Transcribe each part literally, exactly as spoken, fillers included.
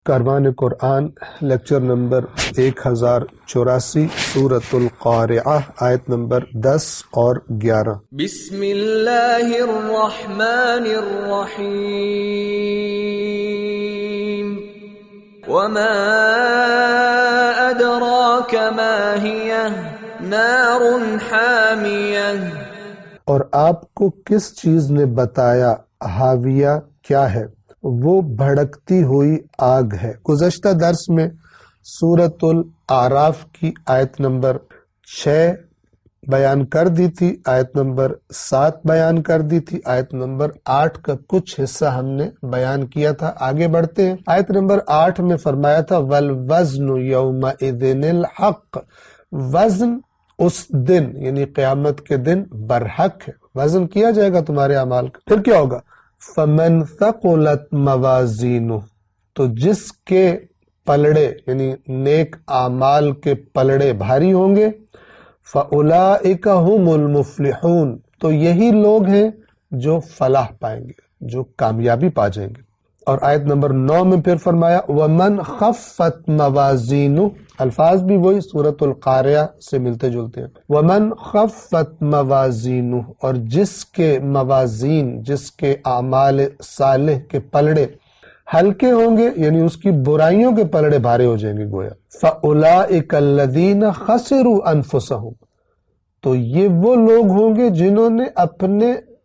کاروان قرآن lecture number ایک ہزار چوراسی سورۃ القارعہ آیت نمبر دس اور گیارہ۔ بسم اللہ الرحمن الرحیم وما ادراک ما ہی نار حامیہ، اور آپ کو کس چیز نے بتایا حاویہ کیا ہے؟ وہ بھڑکتی ہوئی آگ ہے۔ گزشتہ درس میں سورۃ الاعراف کی آیت نمبر چھ بیان کر دی تھی، آیت نمبر سات بیان کر دی تھی، آیت نمبر آٹھ کا کچھ حصہ ہم نے بیان کیا تھا۔ آگے بڑھتے ہیں۔ آیت نمبر آٹھ میں فرمایا تھا وَالْوَزْنُ يَوْمَئِذٍ الْحَقُّ، وزن اس دن یعنی قیامت کے دن برحق ہے، وزن کیا جائے گا تمہارے اعمال کا۔ پھر کیا ہوگا؟ فَمَنْ ثَقُلَتْ مَوَازِينُهُ، تو جس کے پلڑے یعنی نیک اعمال کے پلڑے بھاری ہوں گے، فَأُولَئِكَ هُمُ الْمُفْلِحُونَ، تو یہی لوگ ہیں جو فلاح پائیں گے، جو کامیابی پا جائیں گے۔ اور آیت نمبر نو میں پھر فرمایا وَمَنْ خَفَّتْ مَوَازِينُهُ، الفاظ بھی وہی سورۃ القارعہ سے ملتے جلتے ہیں۔ وَمَنْ خَفَّتْ مَوَازِينُهُ، اور جس کے موازین، جس کے اعمال صالح کے پلڑے ہلکے ہوں گے یعنی اس کی برائیوں کے پلڑے بھارے ہو جائیں گے گویا۔ فَأُولَئِكَ الَّذِينَ خَسِرُوا أَنفُسَهُمْ، تو یہ وہ لوگ ہوں گے جنہوں نے اپنے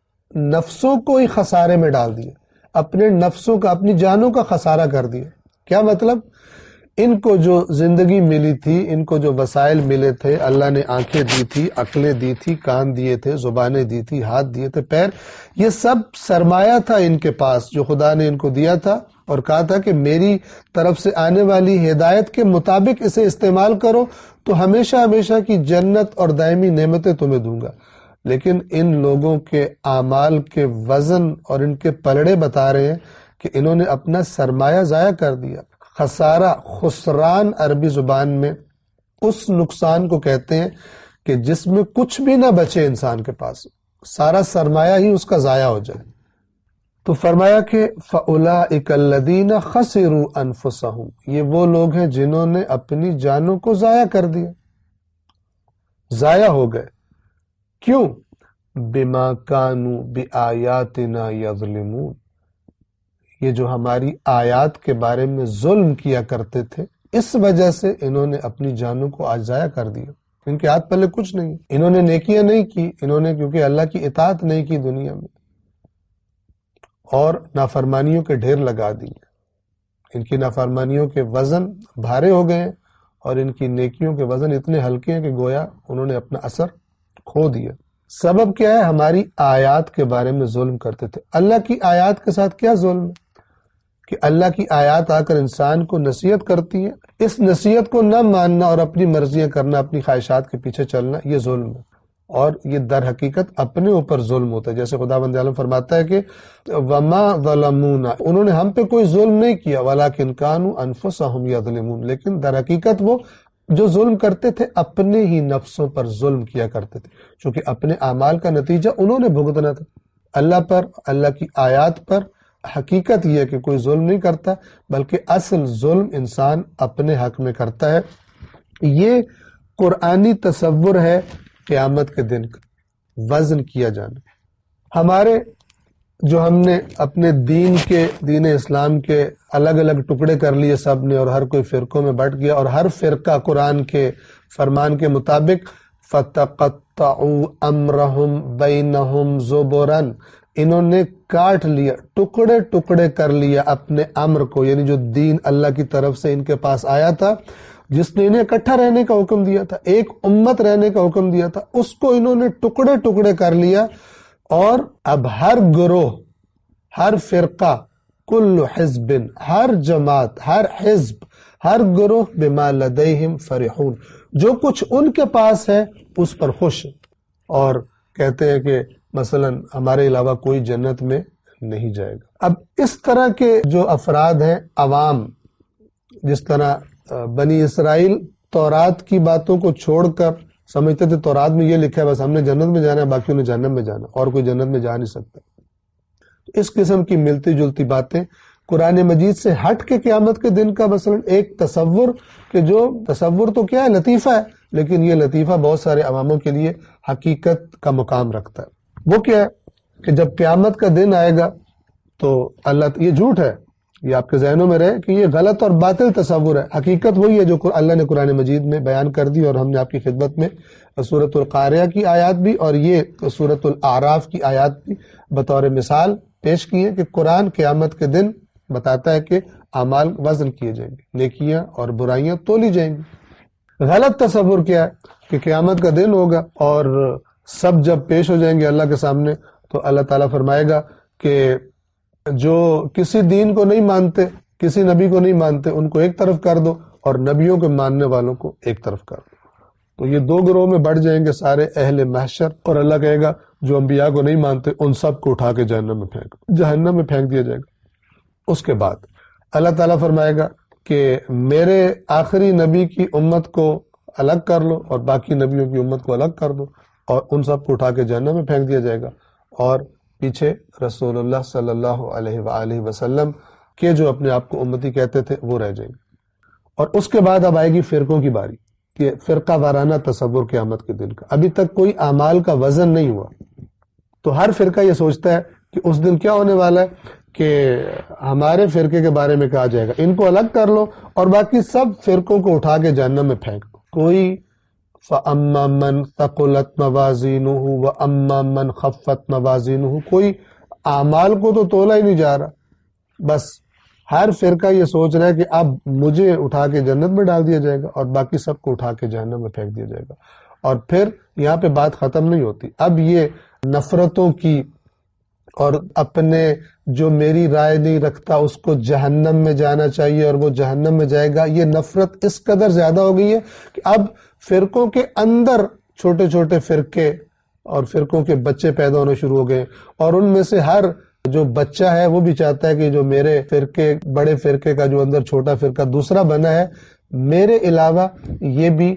نفسوں کو ہی خسارے میں ڈال دیا، اپنے نفسوں کا، اپنی جانوں کا خسارہ کر دیا۔ کیا مطلب؟ ان کو جو زندگی ملی تھی، ان کو جو وسائل ملے تھے، اللہ نے آنکھیں دی تھی، عقلیں دی تھی، کان دیے تھے، زبانیں دی تھی، ہاتھ دیے تھے، پیر، یہ سب سرمایہ تھا ان کے پاس جو خدا نے ان کو دیا تھا، اور کہا تھا کہ میری طرف سے آنے والی ہدایت کے مطابق اسے استعمال کرو تو ہمیشہ ہمیشہ کی جنت اور دائمی نعمتیں تمہیں دوں گا۔ لیکن ان لوگوں کے اعمال کے وزن اور ان کے پلڑے بتا رہے ہیں کہ انہوں نے اپنا سرمایہ ضائع کر دیا۔ خسارہ، خسران عربی زبان میں اس نقصان کو کہتے ہیں کہ جس میں کچھ بھی نہ بچے انسان کے پاس، سارا سرمایہ ہی اس کا ضائع ہو جائے۔ تو فرمایا کہ فَأُولَئِكَ الَّذِينَ خَسِرُوا أَنفُسَهُمْ، یہ وہ لوگ ہیں جنہوں نے اپنی جانوں کو ضائع کر دیا، ضائع ہو گئے۔ کیوں؟ بِمَا كَانُوا بِآيَاتِنَا يَظْلِمُونَ، یہ جو ہماری آیات کے بارے میں ظلم کیا کرتے تھے، اس وجہ سے انہوں نے اپنی جانوں کو آج ضائع کر دیا۔ ان کے ہاتھ پلے کچھ نہیں، انہوں نے نیکیاں نہیں کی، انہوں نے کیونکہ اللہ کی اطاعت نہیں کی دنیا میں، اور نافرمانیوں کے ڈھیر لگا دیے۔ ان کی نافرمانیوں کے وزن بھارے ہو گئے اور ان کی نیکیوں کے وزن اتنے ہلکے ہیں کہ گویا انہوں نے اپنا اثر کھو دیا۔ سبب کیا ہے؟ ہماری آیات کے بارے میں ظلم کرتے تھے۔ اللہ کی آیات کے ساتھ کیا ظلم ہے کہ اللہ کی آیات آ کر انسان کو نصیحت کرتی ہے، اس نصیحت کو نہ ماننا اور اپنی مرضیاں کرنا، اپنی خواہشات کے پیچھے چلنا، یہ ظلم ہے، اور یہ در حقیقت اپنے اوپر ظلم ہوتا ہے۔ جیسے خداوند عالم فرماتا ہے کہ وَمَا ظَلَمُونَا، انہوں نے ہم پہ کوئی ظلم نہیں کیا، وَلَٰكِنْ كَانُوا أَنفُسَهُمْ يَظْلِمُونَ، لیکن در حقیقت وہ جو ظلم کرتے تھے اپنے ہی نفسوں پر ظلم کیا کرتے تھے، چونکہ اپنے اعمال کا نتیجہ انہوں نے بھگتنا تھا۔ اللہ پر، اللہ کی آیات پر حقیقت یہ ہے کہ کوئی ظلم نہیں کرتا، بلکہ اصل ظلم انسان اپنے حق میں کرتا ہے۔ یہ قرآنی تصور ہے قیامت کے دن کا وزن کیا جانا۔ ہمارے جو ہم نے اپنے دین کے، دین اسلام کے الگ الگ ٹکڑے کر لیے سب نے، اور ہر کوئی فرقوں میں بٹ گیا، اور ہر فرقہ قرآن کے فرمان کے مطابق فَتَقَطَّعُوا أَمْرَهُمْ بَيْنَهُمْ زُبُرًا، انہوں نے کاٹ لیا، ٹکڑے ٹکڑے کر لیا اپنے امر کو، یعنی جو دین اللہ کی طرف سے ان کے پاس آیا تھا، جس نے انہیں اکٹھا رہنے کا حکم دیا تھا، ایک امت رہنے کا حکم دیا تھا، اس کو انہوں نے ٹکڑے ٹکڑے کر لیا، اور اب ہر گروہ، ہر فرقہ، کل حزب، ہر جماعت، ہر حزب، ہر گروہ بما لدیہم فرحون، جو کچھ ان کے پاس ہے اس پر خوش، اور کہتے ہیں کہ مثلا ہمارے علاوہ کوئی جنت میں نہیں جائے گا۔ اب اس طرح کے جو افراد ہیں، عوام، جس طرح بنی اسرائیل تورات کی باتوں کو چھوڑ کر سمجھتے تھے تورات میں یہ لکھا ہے بس ہم نے جنت میں جانا ہے، باقیوں نے جہنم میں جانا، اور کوئی جنت میں جا نہیں سکتا۔ اس قسم کی ملتی جلتی باتیں قرآن مجید سے ہٹ کے قیامت کے دن کا مثلا ایک تصور، کہ جو تصور تو کیا ہے، لطیفہ ہے، لیکن یہ لطیفہ بہت سارے عواموں کے لیے حقیقت کا مقام رکھتا ہے۔ وہ کیا ہے کہ جب قیامت کا دن آئے گا تو اللہ، یہ جھوٹ ہے، یہ آپ کے ذہنوں میں رہے کہ یہ غلط اور باطل تصور ہے، حقیقت وہی ہے جو اللہ نے قرآن مجید میں بیان کر دی، اور ہم نے آپ کی خدمت میں سورۃ القاریہ کی آیات بھی اور یہ سورۃ الاعراف کی آیات بھی بطور مثال پیش کی ہے کہ قرآن قیامت کے دن بتاتا ہے کہ اعمال وزن کیے جائیں گے، نیکیاں اور برائیاں تولی جائیں گی۔ غلط تصور کیا ہے کہ قیامت کا دن ہوگا اور سب جب پیش ہو جائیں گے اللہ کے سامنے تو اللہ تعالیٰ فرمائے گا کہ جو کسی دین کو نہیں مانتے، کسی نبی کو نہیں مانتے، ان کو ایک طرف کر دو، اور نبیوں کے ماننے والوں کو ایک طرف کر دو۔ تو یہ دو گروہ میں بڑھ جائیں گے سارے اہل محشر، اور اللہ کہے گا جو انبیاء کو نہیں مانتے ان سب کو اٹھا کے جہنم میں پھینک جہنم میں پھینک دیا جائے گا۔ اس کے بعد اللہ تعالیٰ فرمائے گا کہ میرے آخری نبی کی امت کو الگ کر لو اور باقی نبیوں کی امت کو الگ کر دو، اور ان سب کو اٹھا کے جہنم میں پھینک دیا جائے گا، اور پیچھے رسول اللہ صلی اللہ علیہ وآلہ وسلم کے جو اپنے آپ کو امتی کہتے تھے وہ رہ جائیں گے۔ اور اس کے بعد اب آئے گی فرقوں کی باری، کہ فرقہ وارانہ تصور قیامت کے دن کا۔ ابھی تک کوئی اعمال کا وزن نہیں ہوا، تو ہر فرقہ یہ سوچتا ہے کہ اس دن کیا ہونے والا ہے کہ ہمارے فرقے کے بارے میں کہا جائے گا ان کو الگ کر لو اور باقی سب فرقوں کو اٹھا کے جہنم میں پھینک دو۔ کوئی فَأَمَّا مَنْ ثَقُلَتْ مَوَازِينُهُ وَأَمَّا مَنْ خَفَّتْ مَوَازِينُهُ، کوئی اعمال کو تو تولا ہی نہیں جا رہا، بس ہر فرقہ یہ سوچ رہا ہے کہ اب مجھے اٹھا کے جنت میں ڈال دیا جائے گا اور باقی سب کو اٹھا کے جہنم میں پھینک دیا جائے گا۔ اور پھر یہاں پہ بات ختم نہیں ہوتی، اب یہ نفرتوں کی اور اپنے جو میری رائے نہیں رکھتا اس کو جہنم میں جانا چاہیے اور وہ جہنم میں جائے گا، یہ نفرت اس قدر زیادہ ہو گئی ہے کہ اب فرقوں کے اندر چھوٹے چھوٹے فرقے اور فرقوں کے بچے پیدا ہونے شروع ہو گئے، اور ان میں سے ہر جو بچہ ہے وہ بھی چاہتا ہے کہ جو میرے فرقے بڑے فرقے کا جو اندر چھوٹا فرقہ دوسرا بنا ہے میرے علاوہ یہ بھی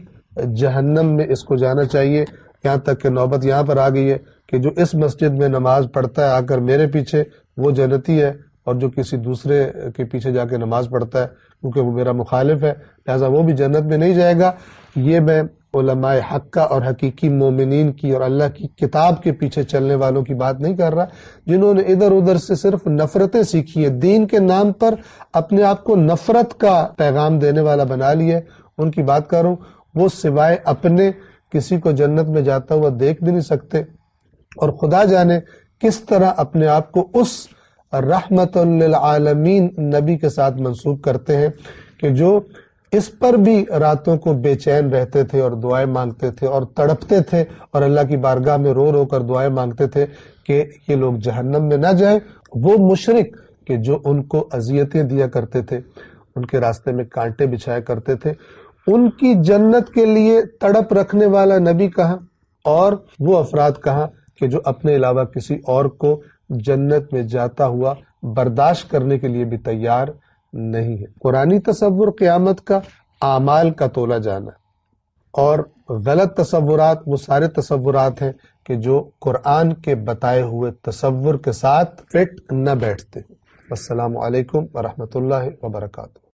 جہنم میں اس کو جانا چاہیے۔ یہاں تک کہ نوبت یہاں پر آ گئی ہے کہ جو اس مسجد میں نماز پڑھتا ہے آ کر میرے پیچھے وہ جنتی ہے، اور جو کسی دوسرے کے پیچھے جا کے نماز پڑھتا ہے کیونکہ وہ میرا مخالف ہے لہٰذا وہ بھی جنت میں نہیں جائے گا۔ یہ میں علماء حقہ اور حقیقی مومنین کی اور اللہ کی کتاب کے پیچھے چلنے والوں کی بات نہیں کر رہا، جنہوں نے ادھر ادھر سے صرف نفرتیں سیکھی ہیں، دین کے نام پر اپنے آپ کو نفرت کا پیغام دینے والا بنا لیا ہے، ان کی بات کر رہا ہوں۔ وہ سوائے اپنے کسی کو جنت میں جاتا ہوا دیکھ بھی نہیں سکتے، اور خدا جانے کس طرح اپنے آپ کو اس رحمت للعالمین نبی کے ساتھ منسوب کرتے ہیں کہ جو اس پر بھی راتوں کو بے چین رہتے تھے اور دعائیں مانگتے تھے اور تڑپتے تھے اور اللہ کی بارگاہ میں رو رو کر دعائیں مانگتے تھے کہ یہ لوگ جہنم میں نہ جائیں۔ وہ مشرک کہ جو ان کو اذیتیں دیا کرتے تھے، ان کے راستے میں کانٹے بچھایا کرتے تھے، ان کی جنت کے لیے تڑپ رکھنے والا نبی کہاں، اور وہ افراد کہاں کہ جو اپنے علاوہ کسی اور کو جنت میں جاتا ہوا برداشت کرنے کے لیے بھی تیار نہیں ہے۔ قرآنی تصور قیامت کا اعمال کا تولا جانا ہے، اور غلط تصورات وہ سارے تصورات ہیں کہ جو قرآن کے بتائے ہوئے تصور کے ساتھ فٹ نہ بیٹھتے۔ السلام علیکم ورحمۃ اللہ وبرکاتہ۔